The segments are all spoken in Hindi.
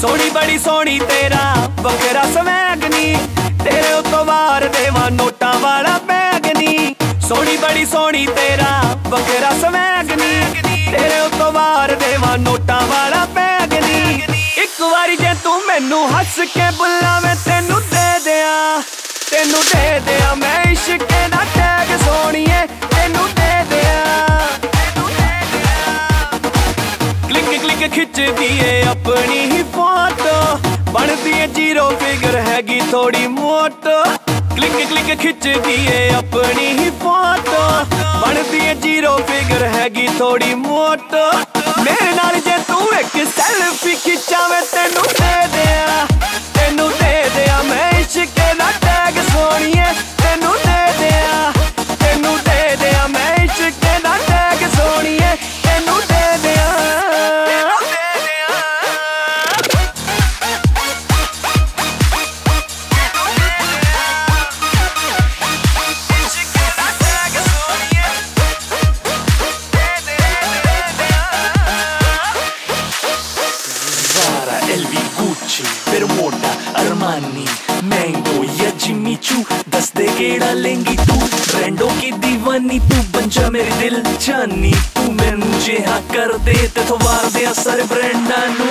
सोनी बड़ी सोनी तेरा बकरा स्वैग नी, तेरे उतो वार देवा नोटा वाला बैग नी। सोनी बड़ी सोनी तेरा बकरा स्वैग नी, तेरे उतो वार देवा नोटा वाला बैग नी। एक बारी जे तू मैनू हस के बुलावे तेनू दे दिया मैं इश्क दा टैग सोनिए तेनू दे दिया। क्लिक क्लिक खिच दिए अपनी ही फोटो, बनती है जीरो फिगर हैगी थोड़ी मोटो। क्लिक क्लिक खिच दिए अपनी ही फोटो, बनती है जीरो फिगर हैगी थोड़ी मोटो। मेरे नाल जे तू एक सेल्फी खिचावे तेनू दे दिया मैं इश्क दा टैग सोनिए तेनू दे दिया मैं इश्क दा टैग सोनिए तेनू दे दिया। LV, Gucci, Bermuda, Armani, Mango या जिम्मी चू, दस दे केड़ा लेंगी तू। ब्रांडों की दीवानी तू बन जा मेरी दिल जानी, तू मैनू जे हाँ कर दे ते तो वार दे सारे ब्रांडा नू।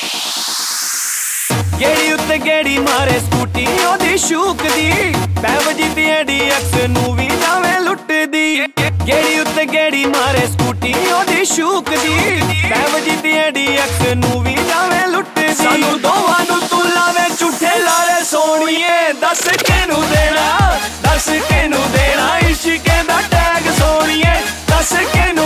गेड़ी उत्ते गेड़ी मारे स्कूटी ओदी शूक दी, पैव जीती DX नू भी जावे लुट दी। गेड़ी उत्ते गेड़ी मारे स्कूटी ओदी शूक दी, पैव जीती DX नू भी जावे लुट दी। सानू दोवां नू तू लावे झूठे लारे सोनिए, दस केनू देना इश्क दा टैग सोनिए, दस केनू